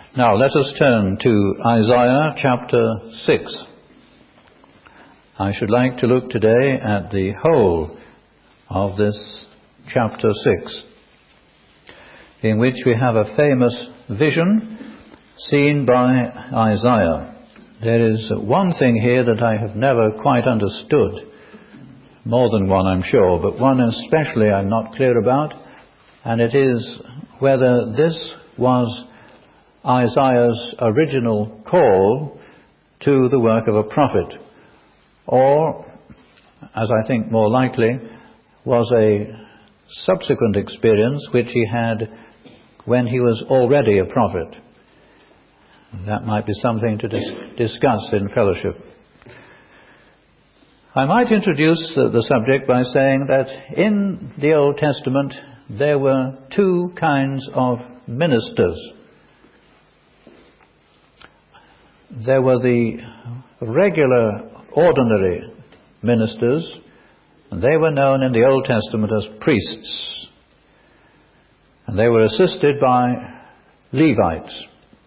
Now let us turn to Isaiah chapter 6. I should like to look today at the whole of this chapter 6, in which we have a famous vision seen by Isaiah. There is one thing here that I have never quite understood, more than one I'm sure, but one especially I'm not clear about, and it is whether this was Isaiah's original call to the work of a prophet, or, as I think more likely, was a subsequent experience which he had when he was already a prophet. That might be something to discuss in fellowship. I might introduce the subject by saying that in the Old Testament there were two kinds of ministers. There were the regular, ordinary ministers, and they were known in the Old Testament as priests. And they were assisted by Levites.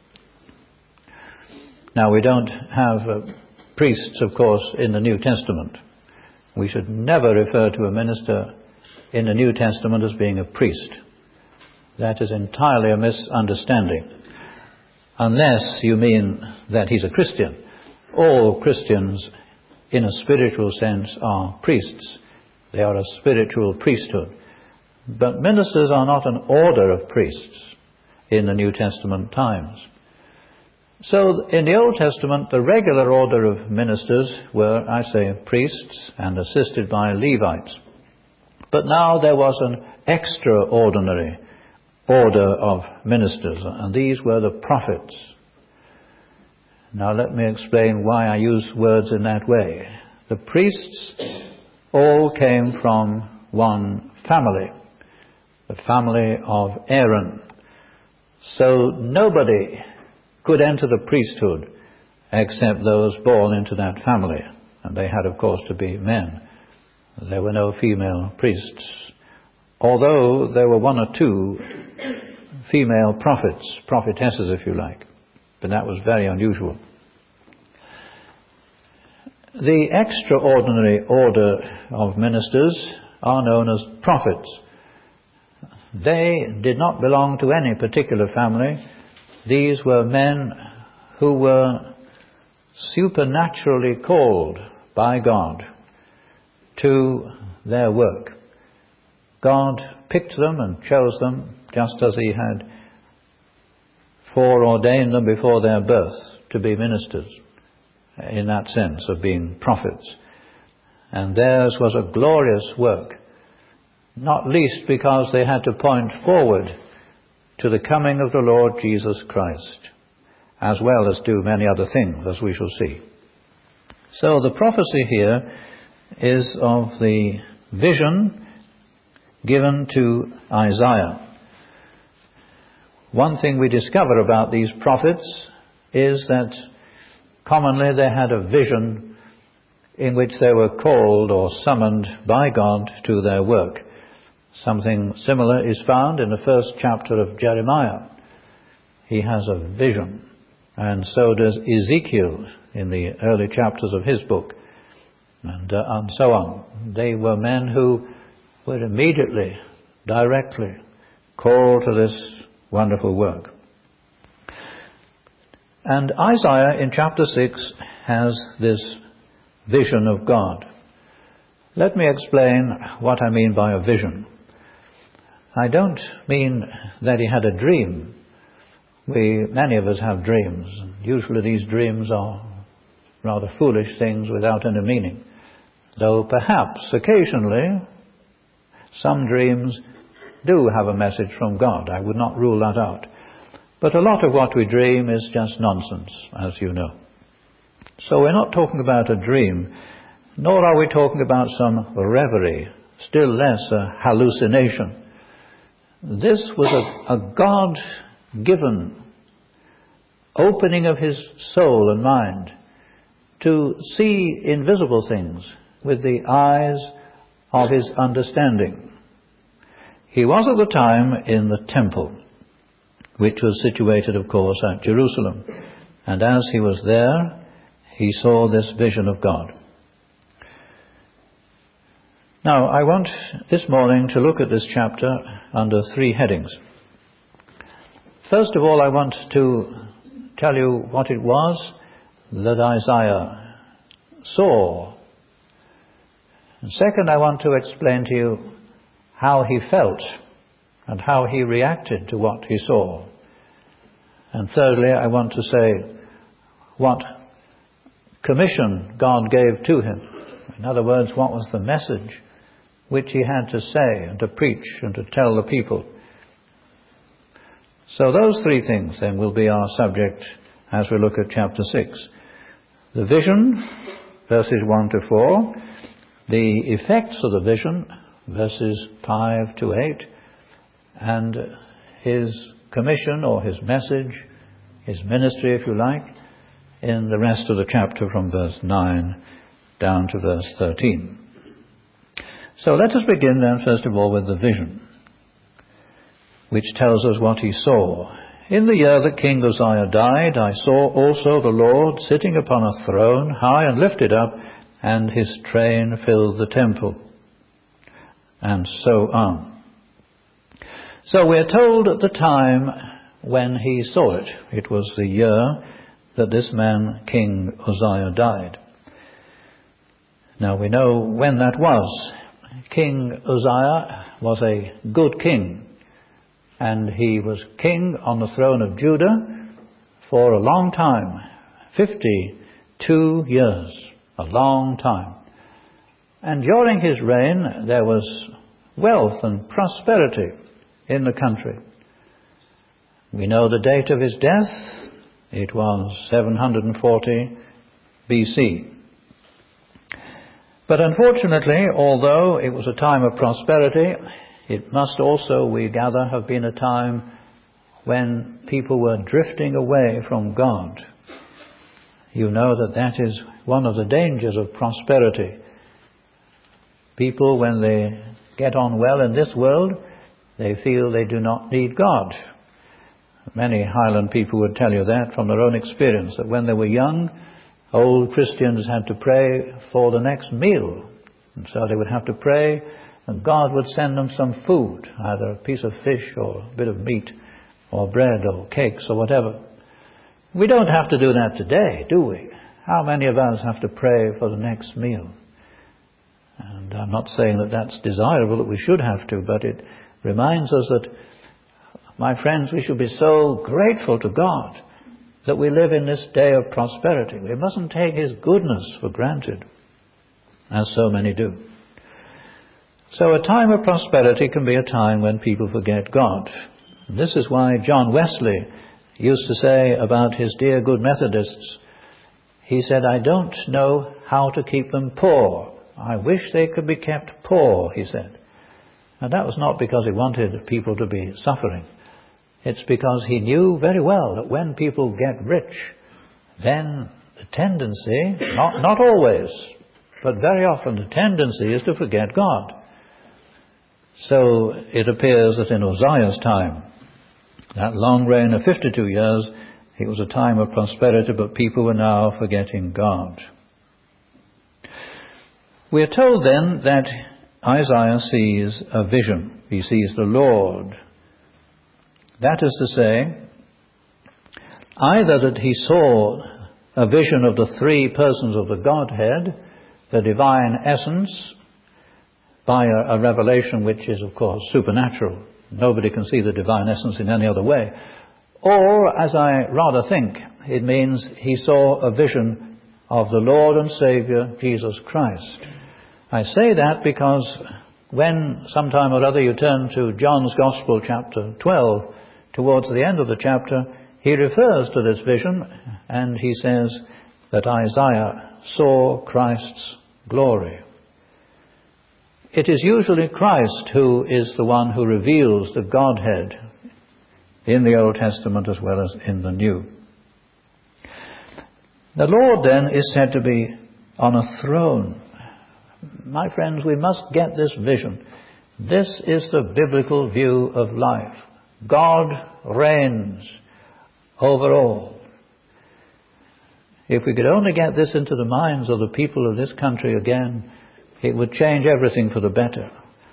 Now, we don't have priests, of course, in the New Testament. We should never refer to a minister in the New Testament as being a priest. That is entirely a misunderstanding. Unless you mean that he's a Christian. All Christians, in a spiritual sense, are priests. They are a spiritual priesthood. But ministers are not an order of priests in the New Testament times. So in the Old Testament, the regular order of ministers were, I say, priests and assisted by Levites. But now there was an extraordinary order of ministers, and these were the prophets. Now let me explain why I use words in that way. The priests all came from one family, the family of Aaron. So nobody could enter the priesthood except those born into that family. And they had, of course, to be men. There were no female priests. Although there were one or two female prophets, prophetesses if you like. But that was very unusual. The extraordinary order of ministers are known as prophets. They did not belong to any particular family. These were men who were supernaturally called by God to their work. God picked them and chose them just as he had foreordained them before their birth to be ministers, in that sense of being prophets. And theirs was a glorious work, not least because they had to point forward to the coming of the Lord Jesus Christ, as well as do many other things, as we shall see. So the prophecy here is of the vision given to Isaiah. One thing we discover about these prophets is that commonly they had a vision in which they were called or summoned by God to their work. Something similar is found in the first chapter of Jeremiah. He has a vision, and so does Ezekiel in the early chapters of his book, and so on. They were men who were immediately, directly called to this wonderful work. And Isaiah in chapter 6 has this vision of God. Let me explain what I mean by a vision. I don't mean that he had a dream. Many of us have dreams. Usually these dreams are rather foolish things without any meaning. Though perhaps occasionally some dreams do have a message from God. I would not rule that out. But a lot of what we dream is just nonsense, as you know. So we're not talking about a dream, nor are we talking about some reverie, still less a hallucination. This was a God-given opening of his soul and mind to see invisible things with the eyes of his understanding. He was at the time in the temple which was situated, of course, at Jerusalem. And as he was there, he saw this vision of God. Now, I want this morning to look at this chapter under three headings. First of all, I want to tell you what it was that Isaiah saw. And second, I want to explain to you how he felt and how he reacted to what he saw. And thirdly, I want to say what commission God gave to him. In other words, what was the message which he had to say and to preach and to tell the people. So those three things then will be our subject as we look at chapter 6. The vision, verses 1 to 4. The effects of the vision, verses 5 to 8. And his commission or his message, his ministry if you like, in the rest of the chapter from verse 9 down to verse 13. So let us begin then first of all with the vision, which tells us what he saw. In the year that King Uzziah died, I saw also the Lord sitting upon a throne, high and lifted up, and his train filled the temple. And so on. So we're told at the time when he saw it, it was the year that this man, King Uzziah, died. Now we know when that was. King Uzziah was a good king, and he was king on the throne of Judah for a long time, 52 years, a long time. And during his reign there was wealth and prosperity in the country. We know the date of his death. It was 740 BC. But unfortunately, although it was a time of prosperity, it must also, we gather, have been a time when people were drifting away from God. You know that is one of the dangers of prosperity. People, when they get on well in this world, they feel they do not need God. Many Highland people would tell you that from their own experience, that when they were young, old Christians had to pray for the next meal. And so they would have to pray and God would send them some food, either a piece of fish or a bit of meat or bread or cakes or whatever. We don't have to do that today, do we? How many of us have to pray for the next meal? And I'm not saying that that's desirable, that we should have to, but it reminds us that, my friends, we should be so grateful to God that we live in this day of prosperity. We mustn't take his goodness for granted, as so many do. So a time of prosperity can be a time when people forget God. And this is why John Wesley used to say about his dear good Methodists, he said, I don't know how to keep them poor. I wish they could be kept poor, he said. And that was not because he wanted people to be suffering. It's because he knew very well that when people get rich, then the tendency, not always, but very often the tendency is to forget God. So it appears that in Uzziah's time, that long reign of 52 years, it was a time of prosperity, but people were now forgetting God. We are told then that Isaiah sees a vision. He sees the Lord. That is to say, either that he saw a vision of the three persons of the Godhead, the divine essence, by a revelation which is, of course, supernatural. Nobody can see the divine essence in any other way. Or, as I rather think, it means he saw a vision of the Lord and Saviour, Jesus Christ. I say that because when sometime or other you turn to John's Gospel, chapter 12, towards the end of the chapter, he refers to this vision and he says that Isaiah saw Christ's glory. It is usually Christ who is the one who reveals the Godhead in the Old Testament as well as in the New. The Lord then is said to be on a throne. My friends, we must get this vision. This is the biblical view of life. God reigns over all. If we could only get this into the minds of the people of this country again, it would change everything for the better.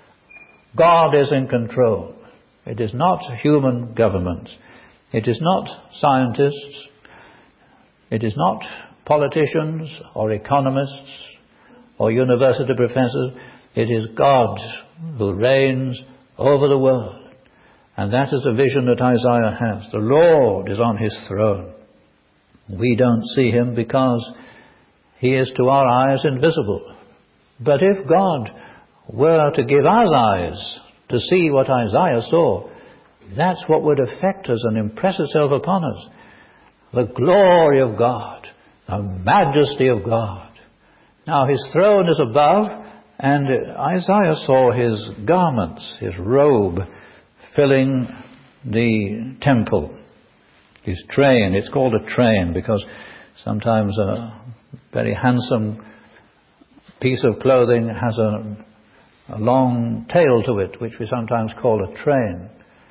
God is in control. It is not human governments. It is not scientists. It is not politicians or economists or university professors. It is God who reigns over the world. And that is a vision that Isaiah has. The Lord is on his throne. We don't see him because he is to our eyes invisible. But if God were to give us eyes to see what Isaiah saw, that's what would affect us and impress itself upon us. The glory of God, the majesty of God. Now his throne is above, and Isaiah saw his garments, his robe, filling the temple. His train, it's called a train because sometimes a very handsome piece of clothing has a long tail to it, which we sometimes call a train.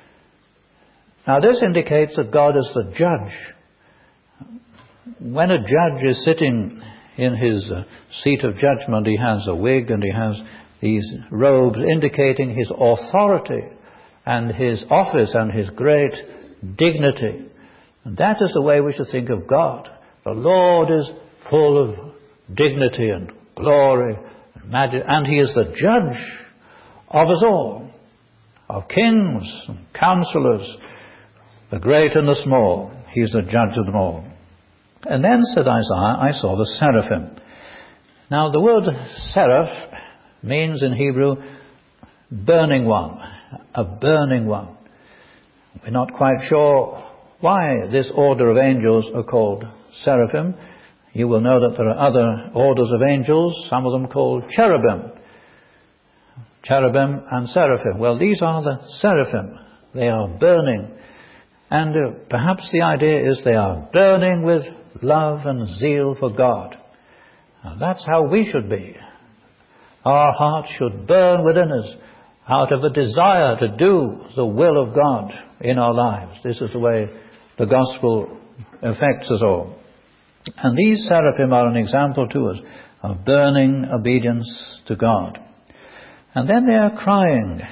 Now this indicates that God is the judge. When a judge is sitting in his seat of judgment, he has a wig and he has these robes indicating his authority and his office and his great dignity. And that is the way we should think of God. The Lord is full of dignity and glory and majesty, and he is the judge of us all, of kings and counselors, the great and the small. He is the judge of them all. And then, said Isaiah, I saw the seraphim. Now the word seraph means in Hebrew burning one, a burning one. We're not quite sure why this order of angels are called seraphim. You will know that there are other orders of angels, some of them called cherubim. Cherubim and seraphim. Well, these are the seraphim. They are burning. And perhaps the idea is they are burning with love and zeal for God. Now, that's how we should be. Our hearts should burn within us out of a desire to do the will of God in our lives. This is the way the gospel affects us all. And these seraphim are an example to us of burning obedience to God. And then they are crying,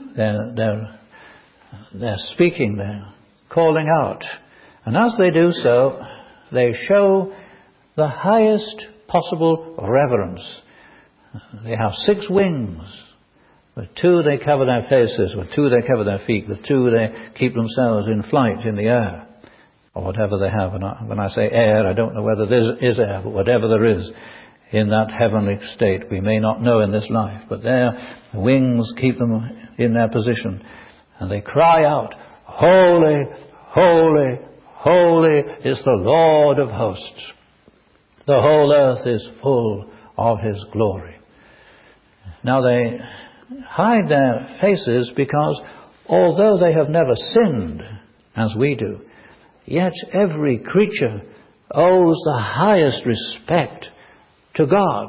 they're speaking, they're calling out. And as they do so, they show the highest possible reverence. They have 6 wings. With 2 they cover their faces, with 2 they cover their feet, with 2 they keep themselves in flight in the air, or whatever they have. And when I say air, I don't know whether there is air, but whatever there is in that heavenly state, we may not know in this life, but their wings keep them in their position. And they cry out, Holy, holy, holy is the Lord of hosts. The whole earth is full of his glory. Now they hide their faces because although they have never sinned as we do, yet every creature owes the highest respect to God.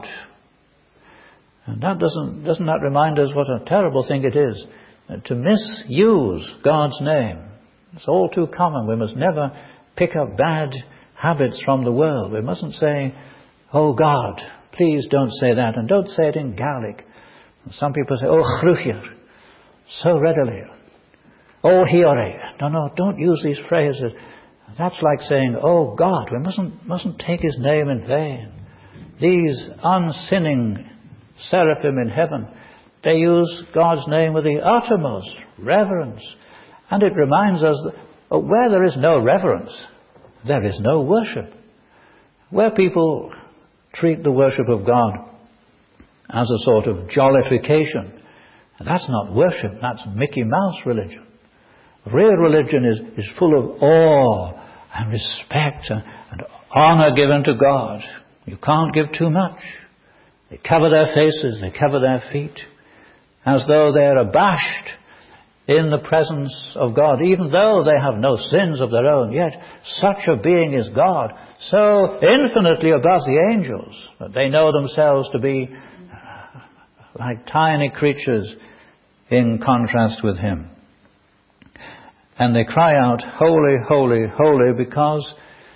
And that doesn't that remind us what a terrible thing it is to misuse God's name? It's all too common. We must never pick up bad habits from the world. We mustn't say, oh God, please don't say that, and don't say it in Gaelic. Some people say, oh chruchir, so readily. Oh hiore. No, don't use these phrases. That's like saying, oh God. We mustn't take his name in vain. These unsinning seraphim in heaven, they use God's name with the uttermost reverence. And it reminds us that where there is no reverence, there is no worship. Where people treat the worship of God as a sort of jollification, that's not worship, that's Mickey Mouse religion. Real religion is full of awe and respect and honor given to God. You can't give too much. They cover their faces, they cover their feet, as though they are abashed in the presence of God, even though they have no sins of their own. Yet such a being is God, so infinitely above the angels that they know themselves to be like tiny creatures in contrast with him. And they cry out, holy, holy, holy, because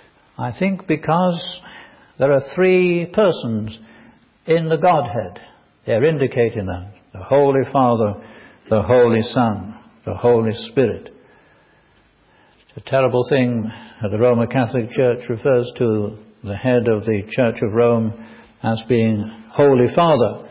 there are three persons in the Godhead. They're indicating that. The Holy Father, the Holy Son, the Holy Spirit. It's a terrible thing that the Roman Catholic Church refers to the head of the Church of Rome as being Holy Father.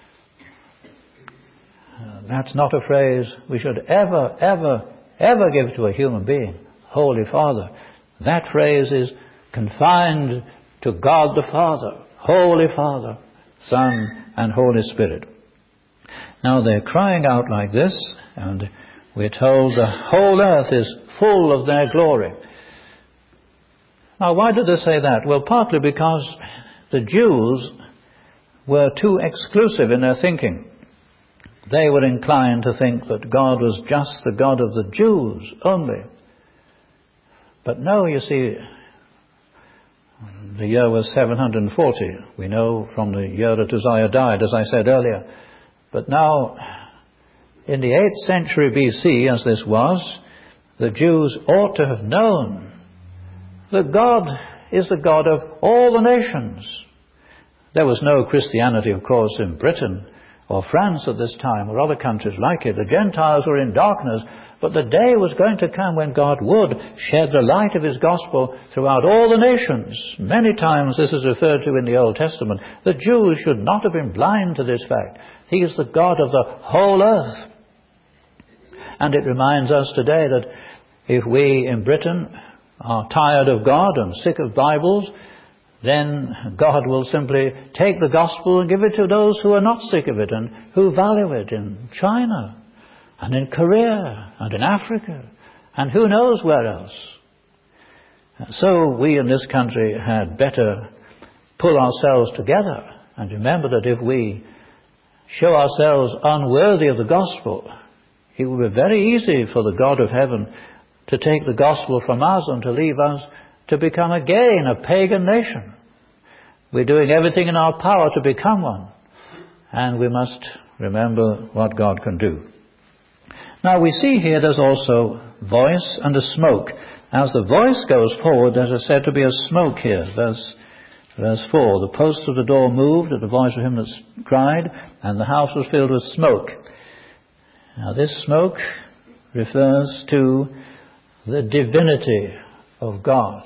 That's not a phrase we should ever, ever, ever give to a human being. Holy Father. That phrase is confined to God the Father. Holy Father, Son, and Holy Spirit. Now they're crying out like this, and we're told the whole earth is full of their glory. Now why did they say that? Well, partly because the Jews were too exclusive in their thinking. They were inclined to think that God was just the God of the Jews only. But no, you see, the year was 740. We know from the year that Uzziah died, as I said earlier. But now, in the 8th century BC, as this was, the Jews ought to have known that God is the God of all the nations. There was no Christianity, of course, in Britain or France at this time, or other countries like it. The Gentiles were in darkness, but the day was going to come when God would shed the light of His gospel throughout all the nations. Many times this is referred to in the Old Testament. The Jews should not have been blind to this fact. He is the God of the whole earth. And it reminds us today that if we in Britain are tired of God and sick of Bibles, then God will simply take the gospel and give it to those who are not sick of it and who value it in China and in Korea and in Africa and who knows where else. So we in this country had better pull ourselves together and remember that if we show ourselves unworthy of the gospel, it will be very easy for the God of heaven to take the gospel from us and to leave us to become again a pagan nation. We're doing everything in our power to become one. And we must remember what God can do. Now we see here there's also voice and a smoke. As the voice goes forward, there's said to be a smoke here. Verse 4. The posts of the door moved at the voice of him that cried, and the house was filled with smoke. Now this smoke refers to the divinity of God.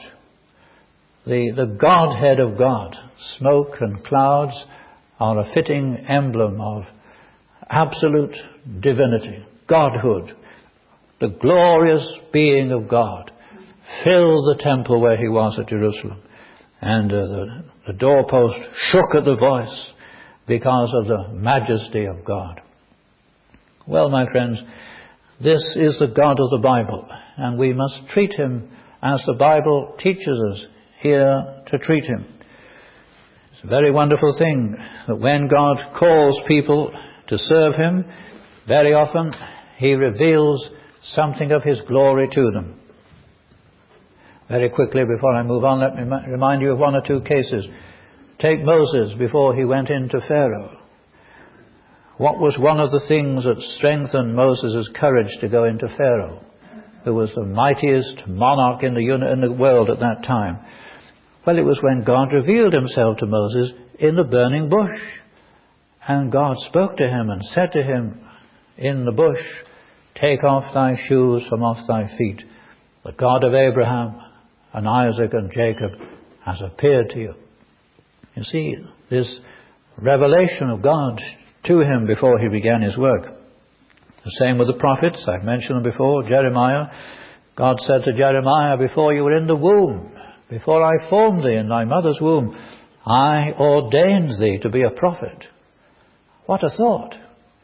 The Godhead of God. Smoke and clouds are a fitting emblem of absolute divinity, Godhood. The glorious being of God filled the temple where he was at Jerusalem. And the doorpost shook at the voice because of the majesty of God. Well, my friends, this is the God of the Bible, and we must treat him as the Bible teaches us here to treat him. It's a very wonderful thing that when God calls people to serve him, very often he reveals something of his glory to them. Very quickly, before I move on, let me remind you of one or two cases. Take Moses before he went into Pharaoh. What was one of the things that strengthened Moses' courage to go into Pharaoh, who was the mightiest monarch in the world at that time? Well, it was when God revealed himself to Moses in the burning bush. And God spoke to him and said to him in the bush, "Take off thy shoes from off thy feet. The God of Abraham and Isaac and Jacob has appeared to you." You see, this revelation of God to him before he began his work. The same with the prophets. I've mentioned them before. Jeremiah. God said to Jeremiah, "Before you were in the womb, before I formed thee in thy mother's womb, I ordained thee to be a prophet." What a thought.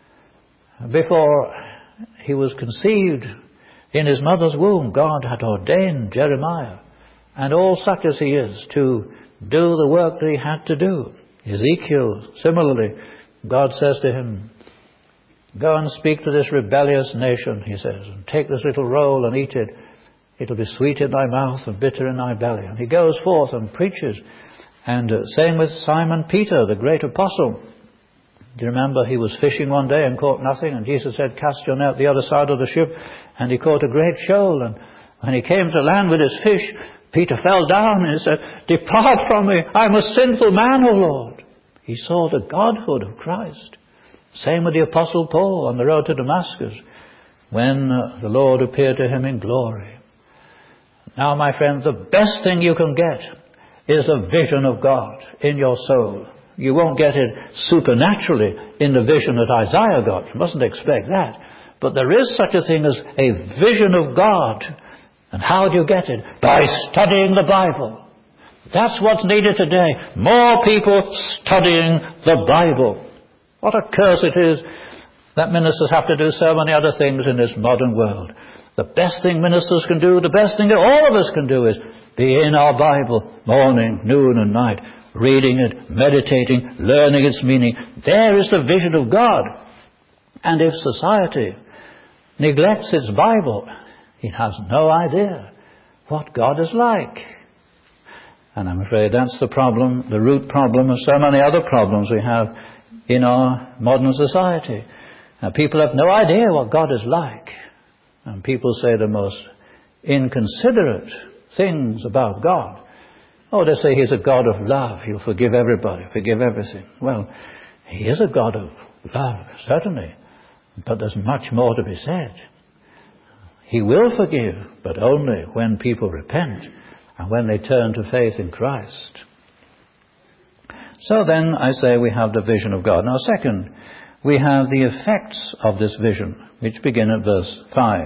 Before he was conceived in his mother's womb, God had ordained Jeremiah, and all such as he is, to do the work that he had to do. Ezekiel, similarly, God says to him, "Go and speak to this rebellious nation," he says, "and take this little roll and eat it. It'll be sweet in thy mouth and bitter in thy belly." And he goes forth and preaches. And same with Simon Peter, the great apostle. Do you remember he was fishing one day and caught nothing, and Jesus said, cast your net the other side of the ship, and he caught a great shoal, and when he came to land with his fish, Peter fell down and he said, depart from me, I'm a sinful man, O Lord. He saw the Godhood of Christ. Same with the Apostle Paul on the road to Damascus, when the Lord appeared to him in glory. Now, my friends, the best thing you can get is a vision of God in your soul. You won't get it supernaturally in the vision that Isaiah got. You mustn't expect that. But there is such a thing as a vision of God. And how do you get it? By studying the Bible. That's what's needed today. More people studying the Bible. What a curse it is that ministers have to do so many other things in this modern world. The best thing ministers can do, the best thing that all of us can do is be in our Bible morning, noon and night, reading it, meditating, learning its meaning. There is the vision of God. And if society neglects its Bible, it has no idea what God is like. And I'm afraid that's the problem, the root problem of so many other problems we have in our modern society. People have no idea what God is like. And people say the most inconsiderate things about God. Oh, they say he's a God of love. He'll forgive everybody, forgive everything. Well, he is a God of love, certainly. But there's much more to be said. He will forgive, but only when people repent and when they turn to faith in Christ. So then, I say we have the vision of God. Now, second, we have the effects of this vision, which begin at verse 5.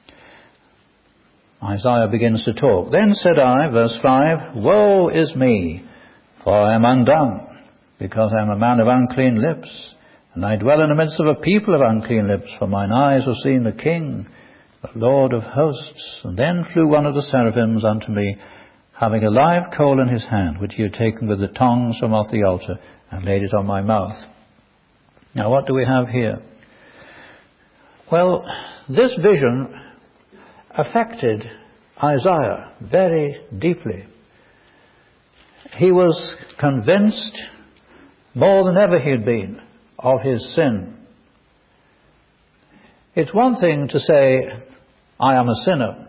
Isaiah begins to talk. Then said I, verse 5, woe is me, for I am undone, because I am a man of unclean lips, and I dwell in the midst of a people of unclean lips, for mine eyes have seen the King, the Lord of hosts. And then flew one of the seraphims unto me, having a live coal in his hand, which he had taken with the tongs from off the altar, and laid it on my mouth. Now, what do we have here? Well, this vision affected Isaiah very deeply. He was convinced more than ever he had been of his sin. It's one thing to say, I am a sinner.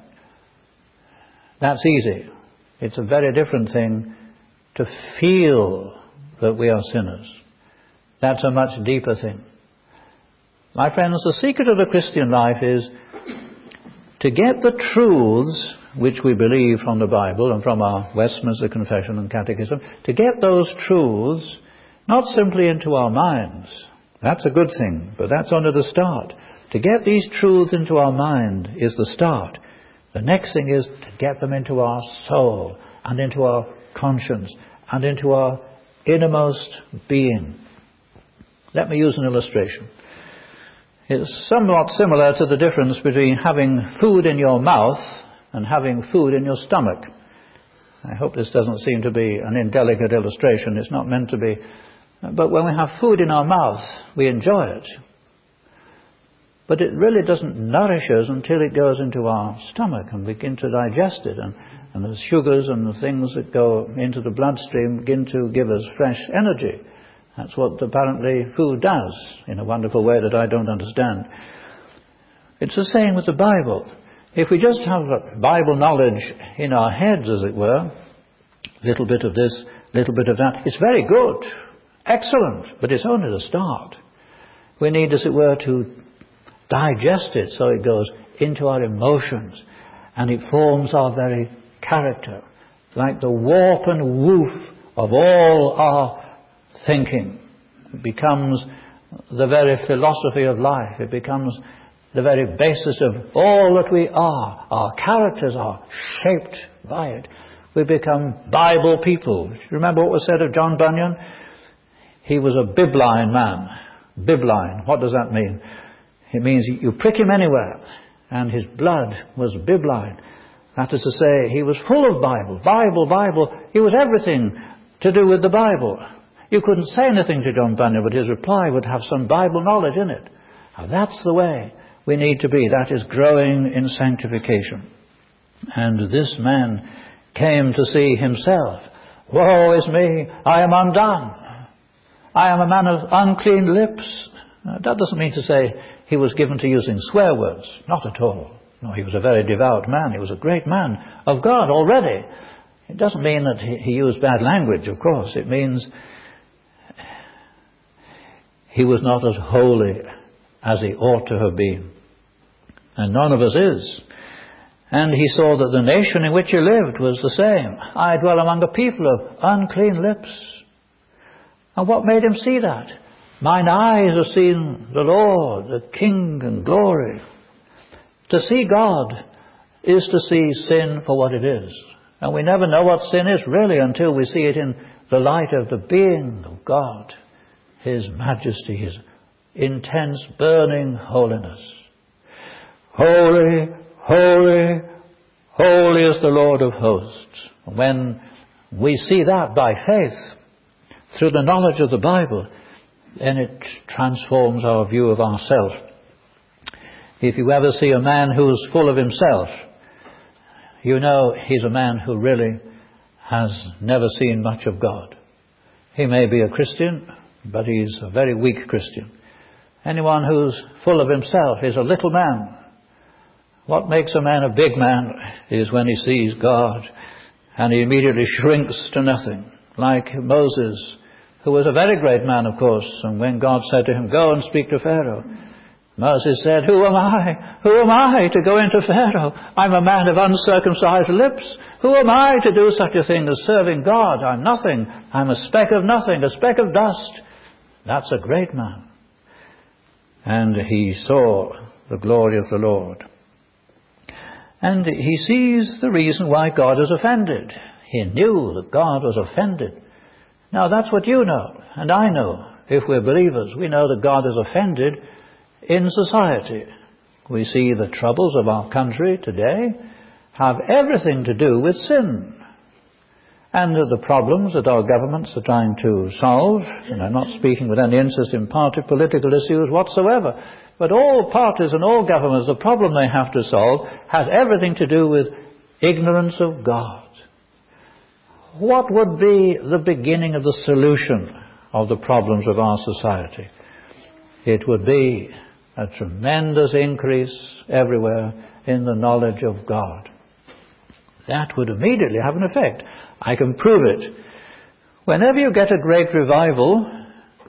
That's easy. It's a very different thing to feel that we are sinners. That's a much deeper thing. My friends, the secret of the Christian life is to get the truths which we believe from the Bible and from our Westminster Confession and Catechism, to get those truths not simply into our minds. That's a good thing, but that's only the start. To get these truths into our mind is the start. The next thing is to get them into our soul and into our conscience and into our innermost being. Let me use an illustration. It's somewhat similar to the difference between having food in your mouth and having food in your stomach. I hope this doesn't seem to be an indelicate illustration. It's not meant to be. But when we have food in our mouth, we enjoy it. But it really doesn't nourish us until it goes into our stomach and begin to digest it. And the sugars and the things that go into the bloodstream begin to give us fresh energy. That's what apparently food does in a wonderful way that I don't understand. It's the same with the Bible. If we just have Bible knowledge in our heads, as it were, a little bit of this, a little bit of that, it's very good, excellent, but it's only the start. We need, as it were, to digest it so it goes into our emotions and it forms our very character, like the warp and woof of all our thinking. It becomes the very philosophy of life. It becomes the very basis of all that we are. Our characters are shaped by it. We become Bible people. Remember what was said of John Bunyan? He was a bibline man. Bibline, what does that mean? It means you prick him anywhere, and his blood was bibline. That is to say, he was full of Bible. Bible. He was everything to do with the Bible. You couldn't say anything to John Bunyan, but his reply would have some Bible knowledge in it. Now, that's the way we need to be. That is growing in sanctification. And this man came to see himself. Woe is me, I am undone. I am a man of unclean lips. Now, that doesn't mean to say he was given to using swear words. Not at all. No, he was a very devout man. He was a great man of God already. It doesn't mean that he used bad language, of course. It means he was not as holy as he ought to have been. And none of us is. And he saw that the nation in which he lived was the same. I dwell among a people of unclean lips. And what made him see that? Mine eyes have seen the Lord, the King in glory. To see God is to see sin for what it is. And we never know what sin is really until we see it in the light of the being of God, His majesty, His intense, burning holiness. Holy, holy, holy is the Lord of hosts. When we see that by faith, through the knowledge of the Bible, then it transforms our view of ourselves. If you ever see a man who's full of himself, you know he's a man who really has never seen much of God. He may be a Christian, but he's a very weak Christian. Anyone who's full of himself is a little man. What makes a man a big man is when he sees God, and he immediately shrinks to nothing. Like Moses, who was a very great man, of course, and when God said to him, go and speak to Pharaoh, Moses said, who am I? Who am I to go into Pharaoh? I'm a man of uncircumcised lips. Who am I to do such a thing as serving God? I'm nothing. I'm a speck of nothing, a speck of dust. That's a great man. And he saw the glory of the Lord. And he sees the reason why God is offended. He knew that God was offended. Now that's what you know, and I know. If we're believers, we know that God is offended in society. We see the troubles of our country today have everything to do with sin. And the problems that our governments are trying to solve, and I'm not speaking with any interest in party political issues whatsoever, but all parties and all governments, the problem they have to solve has everything to do with ignorance of God. What would be the beginning of the solution of the problems of our society? It would be a tremendous increase everywhere in the knowledge of God. That would immediately have an effect. I can prove it. Whenever you get a great revival,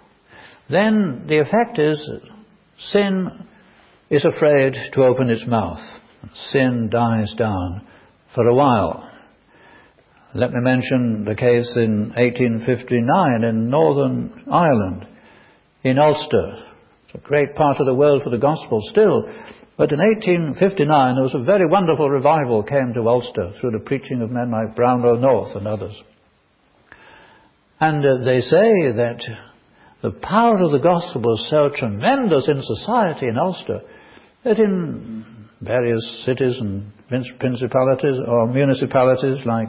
then the effect is sin is afraid to open its mouth. Sin dies down for a while. Let me mention the case in 1859 in Northern Ireland, in Ulster. It's a great part of the world for the gospel still. But in 1859 there was a very wonderful revival came to Ulster through the preaching of men like Brownlow North and others. And they say that the power of the gospel was so tremendous in society in Ulster that in various cities and principalities or municipalities like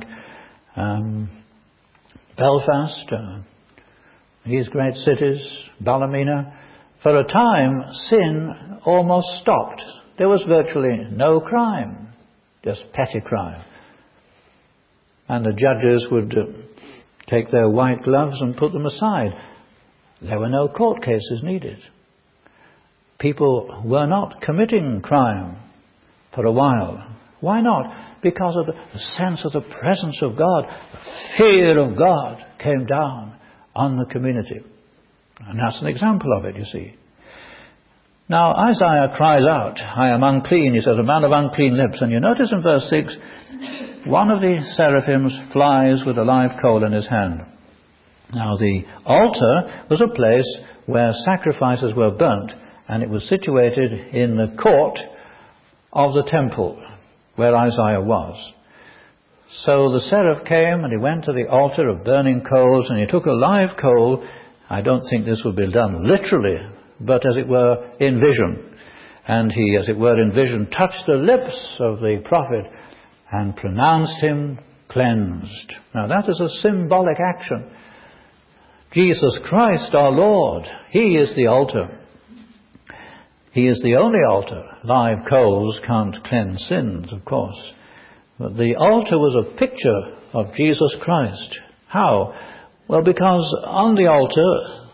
Belfast, these great cities, Ballymena, for a time sin almost stopped. There was virtually no crime, just petty crime. And the judges would take their white gloves and put them aside. There were no court cases needed. People were not committing crime for a while. Why not? Because of the sense of the presence of God. The fear of God came down on the community. And that's an example of it, you see. Now, Isaiah cries out, I am unclean. He says, a man of unclean lips. And you notice in verse 6, one of the seraphims flies with a live coal in his hand. Now, the altar was a place where sacrifices were burnt, and it was situated in the court of the temple where Isaiah was. So the seraph came and he went to the altar of burning coals and he took a live coal. I don't think this would be done literally, but as it were in vision. And he, as it were in vision, touched the lips of the prophet and pronounced him cleansed. Now that is a symbolic action. Jesus Christ our Lord, He is the altar. He is the only altar. Live coals can't cleanse sins, of course. But the altar was a picture of Jesus Christ. How? Well, because on the altar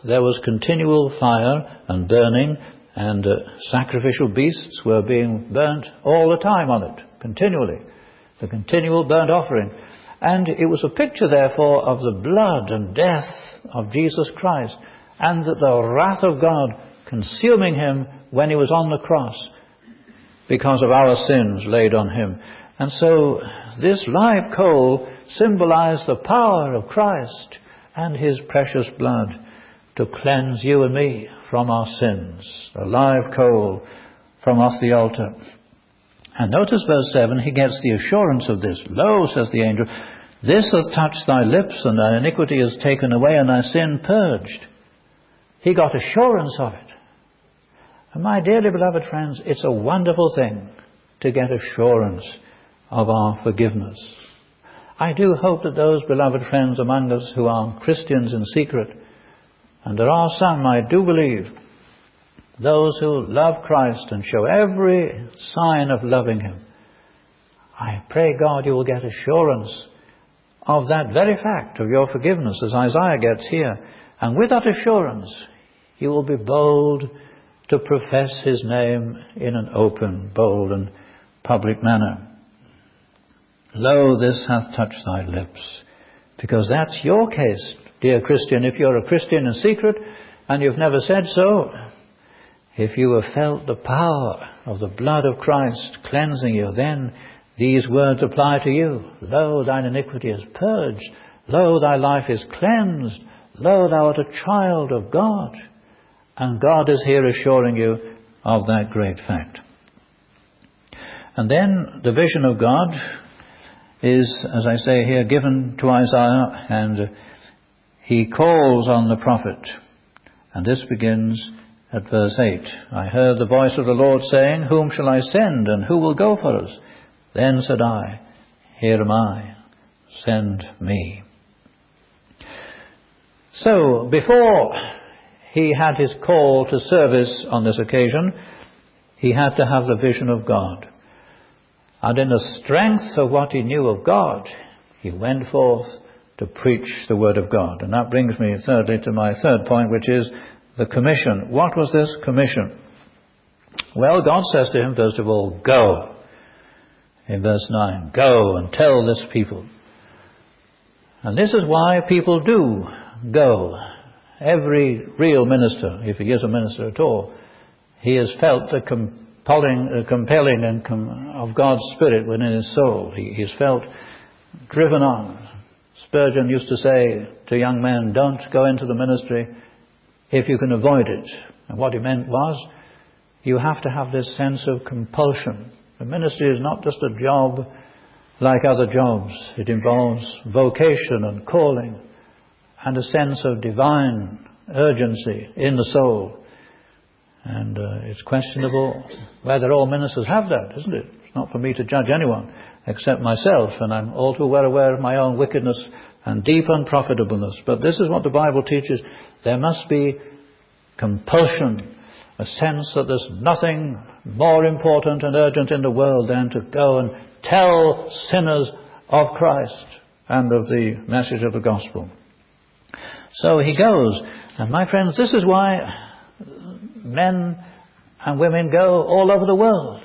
there was continual fire and burning, and sacrificial beasts were being burnt all the time on it, continually. The continual burnt offering. And it was a picture, therefore, of the blood and death of Jesus Christ, and the wrath of God consuming him when he was on the cross because of our sins laid on him. And so this live coal symbolized the power of Christ and his precious blood to cleanse you and me from our sins. A live coal from off the altar. And notice verse 7, he gets the assurance of this. Lo, says the angel, this hath touched thy lips, and thy iniquity is taken away, and thy sin purged. He got assurance of it. And my dearly beloved friends, it's a wonderful thing to get assurance of our forgiveness. I do hope that those beloved friends among us who are Christians in secret, and there are some, I do believe, those who love Christ and show every sign of loving him, I pray God you will get assurance of that very fact of your forgiveness, as Isaiah gets here. And with that assurance, you will be bold to profess his name in an open, bold and public manner. Lo, this hath touched thy lips. Because that's your case, dear Christian. If you're a Christian in secret and you've never said so, if you have felt the power of the blood of Christ cleansing you, then these words apply to you. Lo, thine iniquity is purged. Lo, thy life is cleansed. Lo, thou art a child of God. And God is here assuring you of that great fact. And then the vision of God is, as I say here, given to Isaiah, and he calls on the prophet. And this begins at verse 8. I heard the voice of the Lord saying, whom shall I send, and who will go for us? Then said I, here am I, send me. So, before he had his call to service on this occasion, he had to have the vision of God. And in the strength of what he knew of God, he went forth to preach the word of God. And that brings me thirdly to my third point, which is the commission. What was this commission? Well, God says to him, first of all, go. In verse 9, go and tell this people. And this is why people do go. Every real minister, if he is a minister at all, he has felt the compelling of God's Spirit within his soul. He's felt driven on. Spurgeon used to say to young men, don't go into the ministry if you can avoid it. And what he meant was, you have to have this sense of compulsion. The ministry is not just a job like other jobs. It involves vocation and calling and a sense of divine urgency in the soul. And it's questionable whether all ministers have that, isn't it? It's not for me to judge anyone except myself, and I'm all too well aware of my own wickedness and deep unprofitableness. But this is what the Bible teaches. There must be compulsion, a sense that there's nothing more important and urgent in the world than to go and tell sinners of Christ and of the message of the gospel. So he goes. And my friends, this is why men and women go all over the world.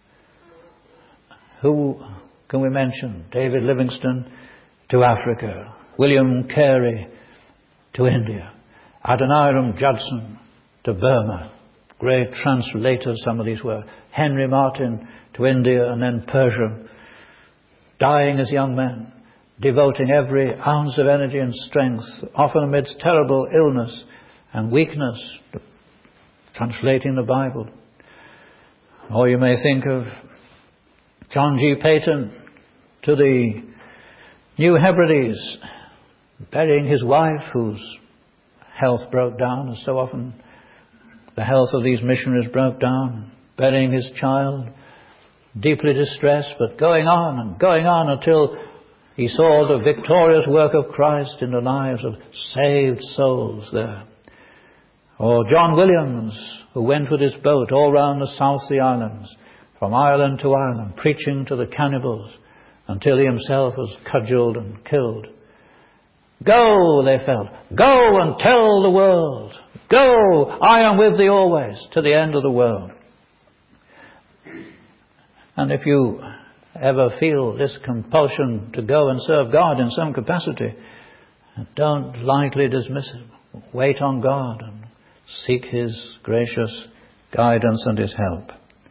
Who can we mention? David Livingstone to Africa. William Carey to India. Adoniram Judson to Burma. Great translators, some of these were. Henry Martyn to India and then Persia. Dying as young men. Devoting every ounce of energy and strength, often amidst terrible illness and weakness, to translating the Bible. Or you may think of John G. Paton to the New Hebrides, burying his wife whose health broke down, as so often the health of these missionaries broke down, burying his child, deeply distressed, but going on until he saw the victorious work of Christ in the lives of saved souls there. Or John Williams, who went with his boat all round the South Sea Islands, from Ireland to Ireland, preaching to the cannibals until he himself was cudgelled and killed. Go, they felt. Go and tell the world. Go, I am with thee always, to the end of the world. And if you ever feel this compulsion to go and serve God in some capacity, don't lightly dismiss it. Wait on God and seek His gracious guidance and His help.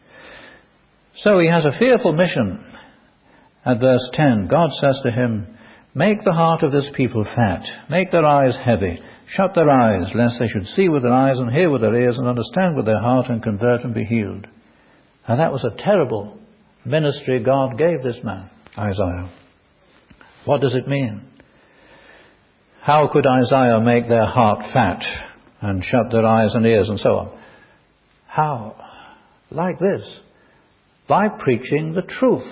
So he has a fearful mission. At verse 10, God says to him, make the heart of this people fat, make their eyes heavy, shut their eyes, lest they should see with their eyes and hear with their ears and understand with their heart and convert and be healed. Now that was a terrible ministry God gave this man, Isaiah. What does it mean? How could Isaiah make their heart fat and shut their eyes and ears and so on? How? Like this. By preaching the truth.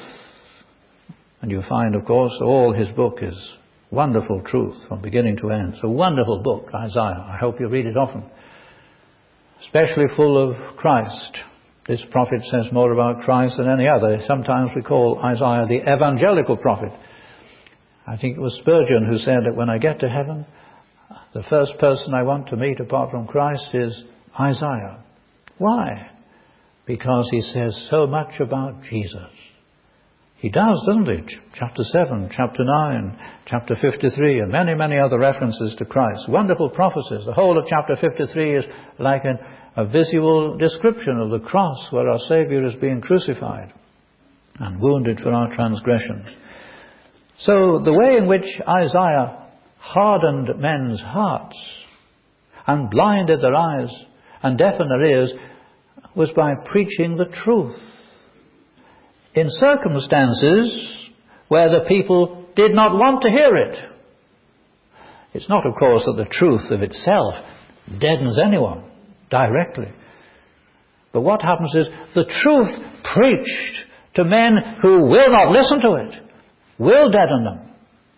And you find, of course, all his book is wonderful truth from beginning to end. It's a wonderful book, Isaiah. I hope you read it often. Especially full of Christ. This prophet says more about Christ than any other. Sometimes we call Isaiah the evangelical prophet. I think it was Spurgeon who said that when I get to heaven, the first person I want to meet apart from Christ is Isaiah. Why? Because he says so much about Jesus. He does, doesn't he? Chapter 7, chapter 9, chapter 53, and many, many other references to Christ. Wonderful prophecies. The whole of chapter 53 is like a visual description of the cross where our Saviour is being crucified and wounded for our transgressions. So the way in which Isaiah hardened men's hearts and blinded their eyes and deafened their ears was by preaching the truth in circumstances where the people did not want to hear it. It's not, of course, that the truth of itself deadens anyone directly. But what happens is the truth preached to men who will not listen to it will deaden them.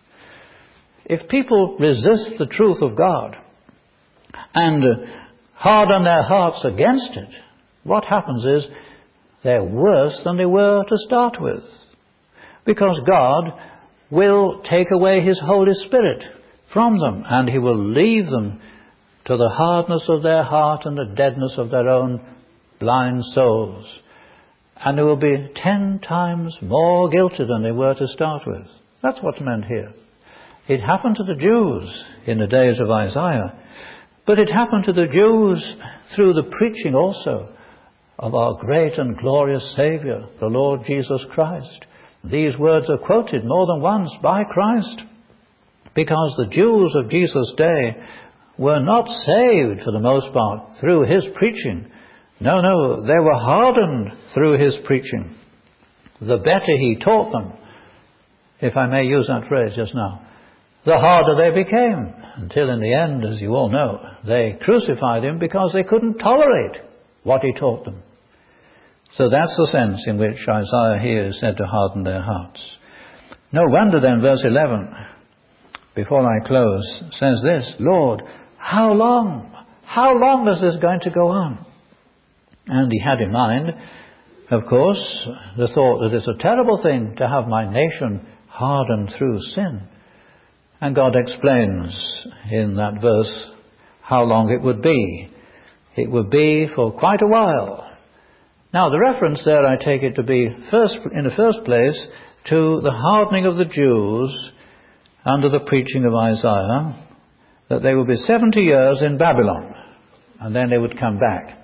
If people resist the truth of God and harden their hearts against it, what happens is they're worse than they were to start with. Because God will take away His Holy Spirit from them, and He will leave them to the hardness of their heart and the deadness of their own blind souls. And they will be 10 times more guilty than they were to start with. That's what's meant here. It happened to the Jews in the days of Isaiah, but it happened to the Jews through the preaching also of our great and glorious Saviour, the Lord Jesus Christ. These words are quoted more than once by Christ, because the Jews of Jesus' day were not saved for the most part through His preaching. No, they were hardened through His preaching. The better He taught them, if I may use that phrase just now, the harder they became, until in the end, as you all know, they crucified Him because they couldn't tolerate what He taught them. So that's the sense in which Isaiah here is said to harden their hearts. No wonder then verse 11, before I close, says this, Lord, how long? How long is this going to go on? And he had in mind, of course, the thought that it's a terrible thing to have my nation hardened through sin. And God explains in that verse how long it would be. It would be for quite a while. Now the reference there I take it to be in the first place to the hardening of the Jews under the preaching of Isaiah, that they would be 70 years in Babylon and then they would come back.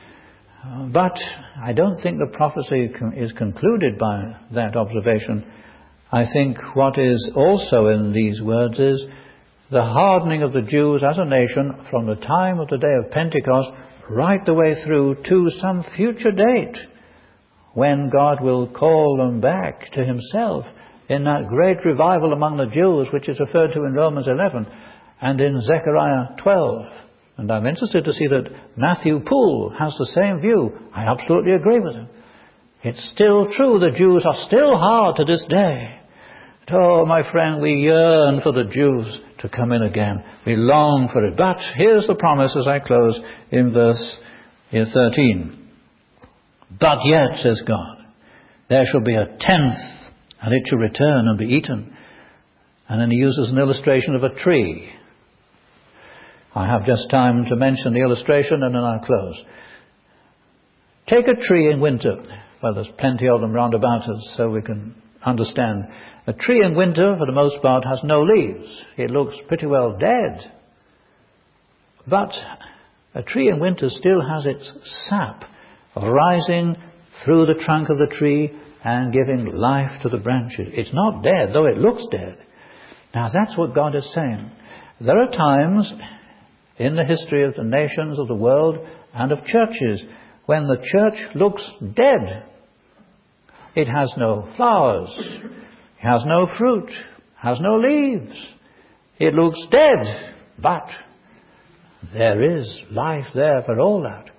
But I don't think the prophecy is concluded by that observation. I think what is also in these words is the hardening of the Jews as a nation from the time of the day of Pentecost right the way through to some future date when God will call them back to Himself in that great revival among the Jews which is referred to in Romans 11 and in Zechariah 12. And I'm interested to see that Matthew Poole has the same view. I absolutely agree with him. It's still true, the Jews are still hard to this day. Oh, my friend, we yearn for the Jews to come in again. We long for it. But here's the promise as I close in verse 13. But yet, says God, there shall be a tenth, and it shall return and be eaten. And then he uses an illustration of a tree. I have just time to mention the illustration and then I'll close. Take a tree in winter. Well, there's plenty of them round about us, so we can understand. A tree in winter, for the most part, has no leaves. It looks pretty well dead. But a tree in winter still has its sap rising through the trunk of the tree and giving life to the branches. It's not dead, though it looks dead. Now that's what God is saying. There are times in the history of the nations, of the world, and of churches when the church looks dead. It has no flowers, it has no fruit, has no leaves. It looks dead, but there is life there for all that.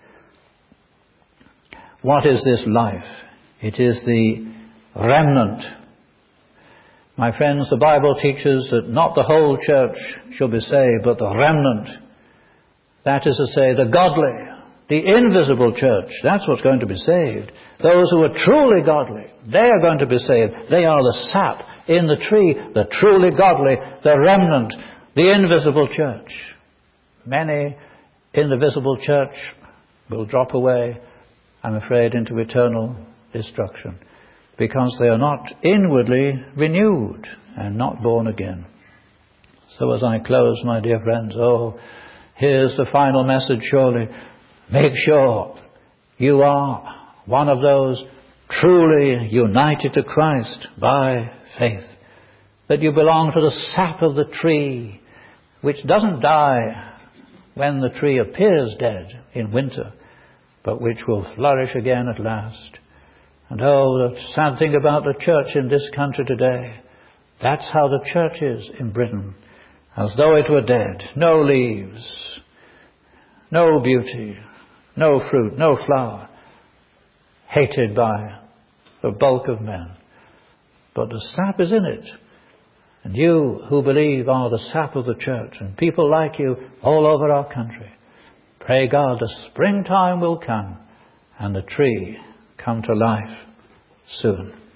What is this life? It is the remnant. My friends, the Bible teaches that not the whole church shall be saved, but the remnant. That is to say, the godly, the invisible church. That's what's going to be saved. Those who are truly godly, they are going to be saved. They are the sap in the tree, the truly godly, the remnant, the invisible church. Many in the visible church will drop away, I'm afraid, into eternal destruction because they are not inwardly renewed and not born again. So as I close, my dear friends, here's the final message surely. Make sure you are one of those truly united to Christ by faith, that you belong to the sap of the tree, which doesn't die when the tree appears dead in winter, but which will flourish again at last. And the sad thing about the church in this country today, that's how the church is in Britain, as though it were dead. No leaves, no beauty, no fruit, no flower, hated by the bulk of men. But the sap is in it. And you who believe are the sap of the church, and people like you all over our country. Pray God the springtime will come and the tree come to life soon.